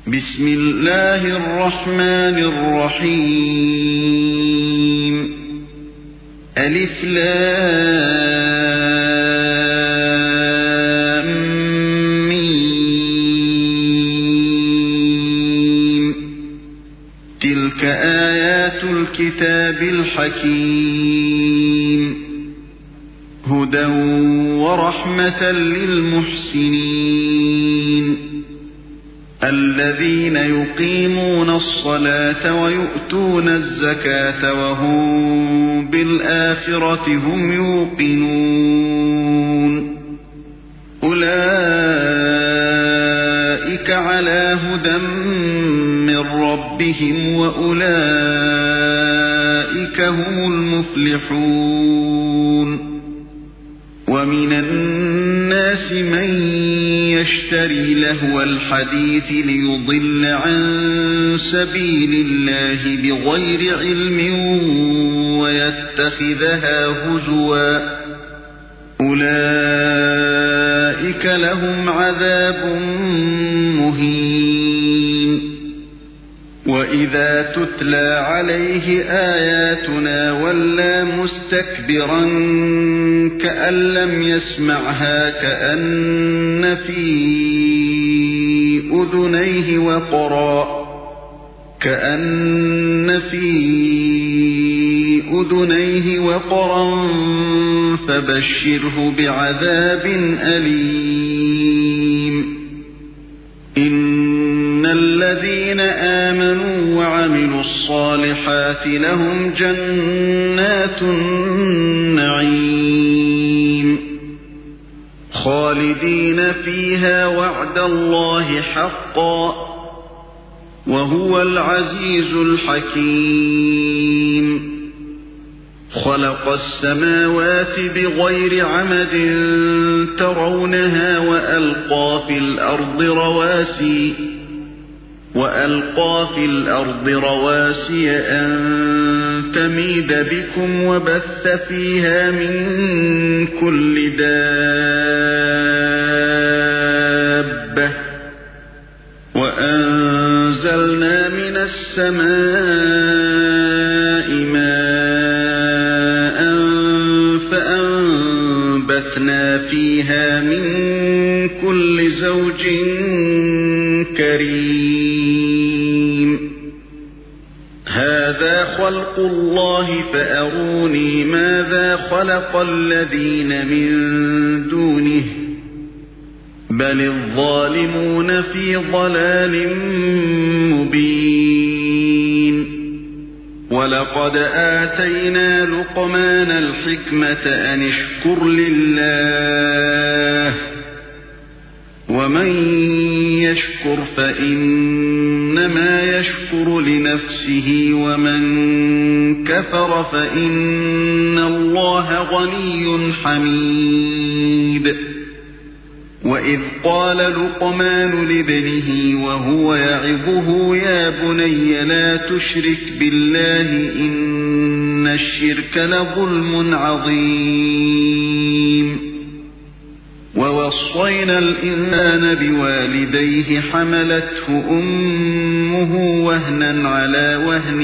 بسم الله الرحمن الرحيم ألف لام ميم تلك آيات الكتاب الحكيم هدى ورحمة للمحسنين الذين يقيمون الصلاة ويؤتون الزكاة وهم بالآخرة هم يوقنون أولئك على هدى من ربهم وأولئك هم المفلحون ومن الناس من يشتري لهو الحديث ليضل عن سبيل الله بغير علم ويتخذها هزوا أولئك لهم عذاب مهين وإذا تتلى عليه آياتنا ولى مستكبرا كأن لم يسمعها كأن في أذنيه وقرا فبشره بعذاب أليم إن الذين آمنوا وعملوا الصالحات لهم جنات النعيم خالدين فيها وعد الله حقا وهو العزيز الحكيم خلق السماوات بغير عمد ترونها وألقى في الأرض رواسي أن تميد بكم وبث فيها من كل دابة وأنزلنا من السماء ماء فأنبتنا فيها من كل زوج كريم هذا خلق الله فأروني ماذا خلق الذين من دونه بل الظالمون في ضلال مبين ولقد آتينا لقمان الحكمة أن اشكر لله ومن يشكر فإنما يشكر لنفسه ومن كفر فإن الله غني حميد وإذ قال لقمان لابنه وهو يعظه يا بني لا تشرك بالله إن الشرك لظلم عظيم ووصينا الإنسان بوالديه حملته أمه وهنا على وهن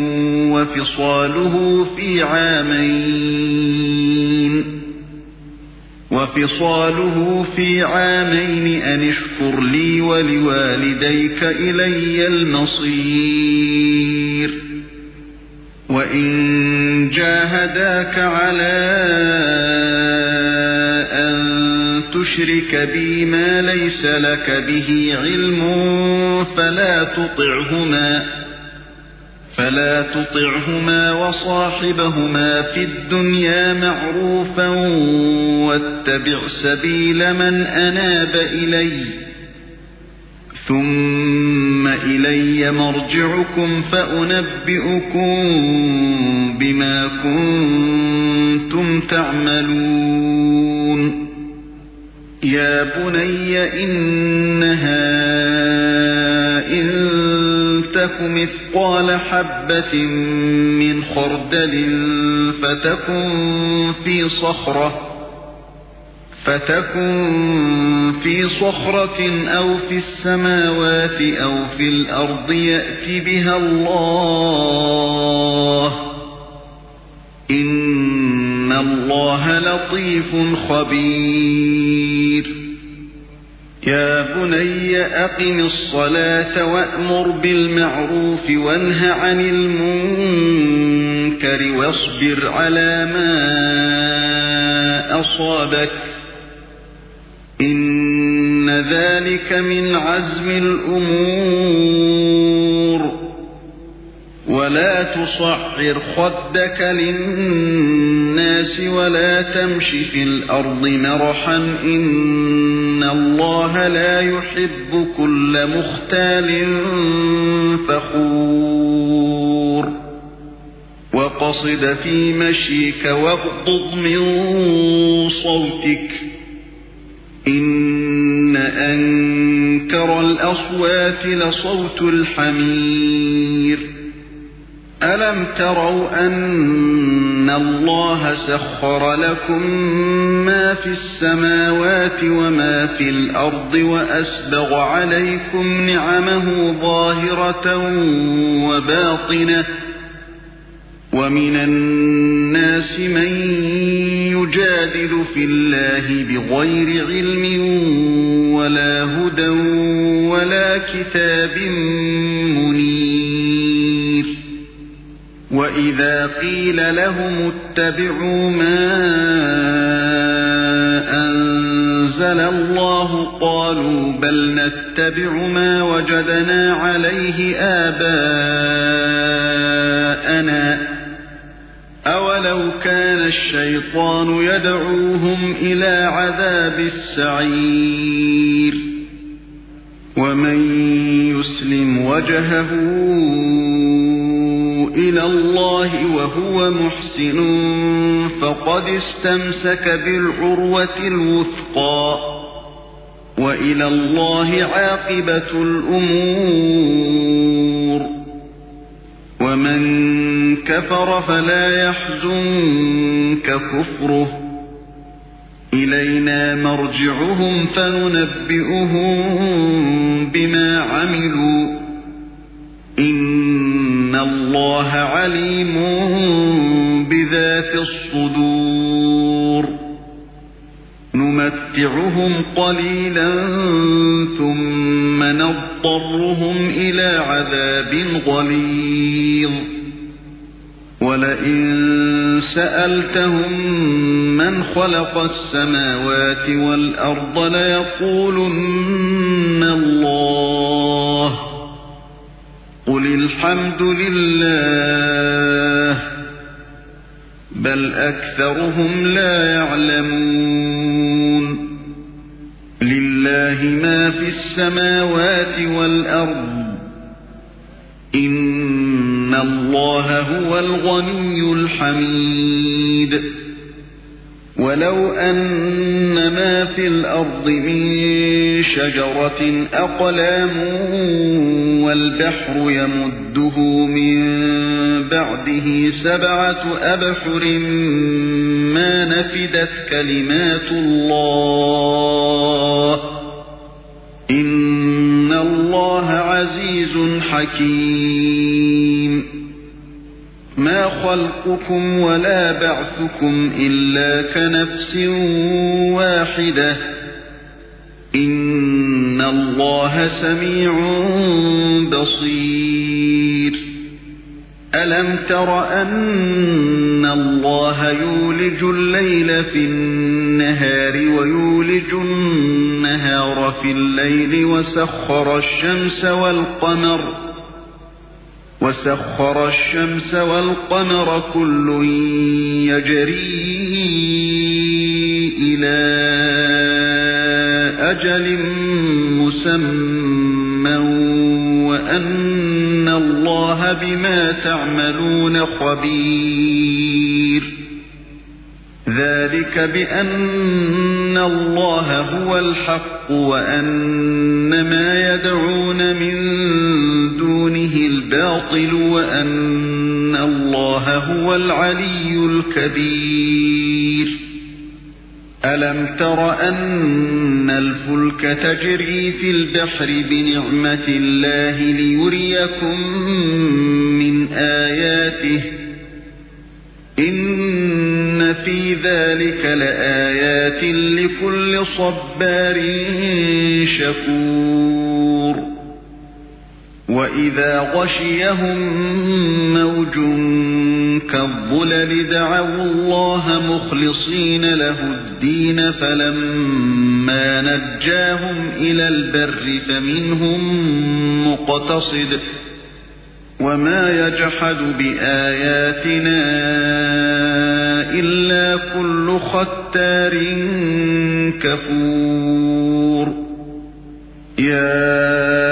وفصاله في عامين أن اشكر لي ولوالديك إلي المصير وإن جاهداك على أن تشرك بي ما ليس لك به علم فلا تطعهما وصاحبهما في الدنيا معروفا واتبع سبيل من أناب إلي ثم إلي مرجعكم فأنبئكم بما كنتم تعملون يا بني إنها إن تك مثقال حبة من خردل فتكن في صخرة فتكن في صخرة أو في السماوات أو في الأرض يأت بها الله إن الله لطيف خبير يا بني أقم الصلاة وأمر بالمعروف وانه عن المنكر واصبر على ما أصابك إن ذلك من عزم الأمور ولا تصعر خدك للناس ولا تمش في الأرض مرحا إن الله لا يحب كل مختال فخور وقصد في مشيك واغضض من صوتك إن أنكر الأصوات لصوت الحمير ألم تروا أن الله سخر لكم ما في السماوات وما في الأرض وأسبغ عليكم نعمه ظاهرة وباطنة ومن الناس من يجادل في الله بغير علم ولا هدى ولا كتاب منير وإذا قيل لهم اتبعوا ما أنزل الله قالوا بل نتبع ما وجدنا عليه آباءنا أولو كان الشيطان يدعوهم إلى عذاب السعير ومن يسلم وجهه إلى الله وهو محسن فقد استمسك بالعروة الوثقى وإلى الله عاقبة الأمور ومن كفر فلا يحزنك كفره إلينا مرجعهم فننبئهم بما عملوا إن الله عليم بذات الصدور نمتعهم قليلا ثم نضطرهم إلى عذاب غليظ ولئن سألتهم من خلق السماوات والأرض ليقولن الله قل الحمد لله بل أكثرهم لا يعلمون لله ما في السماوات والأرض إن الله هو الغني الحميد ولو أن ما في الأرض من شجرة أقلام والبحر يمده من بعده 7 أبحر ما نفدت كلمات الله إن الله عزيز حكيم ما خلقكم ولا بعثكم إلا كنفس واحدة إن الله سميع بصير ألم تر أن الله يولج الليل في النهار ويولج النهار في الليل وسخر الشمس والقمر كل يجري إلى أجل مسمى وأن الله بما تعملون خبير ذلك بأن الله هو الحق وأن ما يدعون من دونه الباطل وأن الله هو العلي الكبير ألم تر أن الفلك تجري في البحر بنعمة الله ليريكم من آياته إن في ذلك لآيات لكل صبار شكور وإذا غشيهم موج كالظلل دعوا الله مخلصين له الدين فلما نجاهم إلى البر فمنهم مقتصد وما يجحد بآياتنا إلا كل ختار كفور يا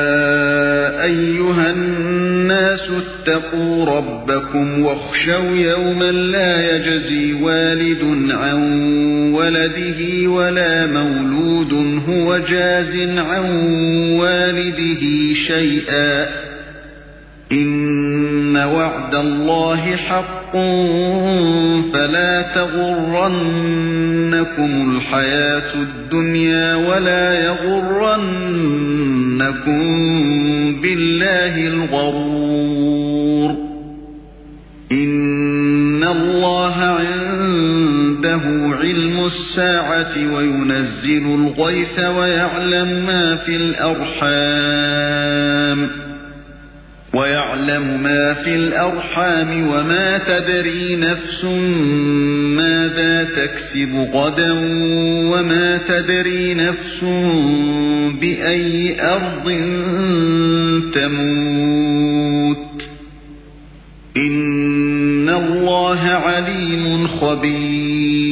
أيها الناس اتقوا ربكم واخشوا يوما لا يجزي والد عن ولده ولا مولود هو جاز عن والده شيئا إن وعد الله حق فلا تغرنكم الحياة الدنيا ولا يغرنكم بالله الغرور إن الله عنده علم الساعة وينزل الغيث ويعلم ما في الأرحام وما تدري نفس ماذا تكسب غدا وما تدري نفس بأي أرض تموت إن الله عليم خبير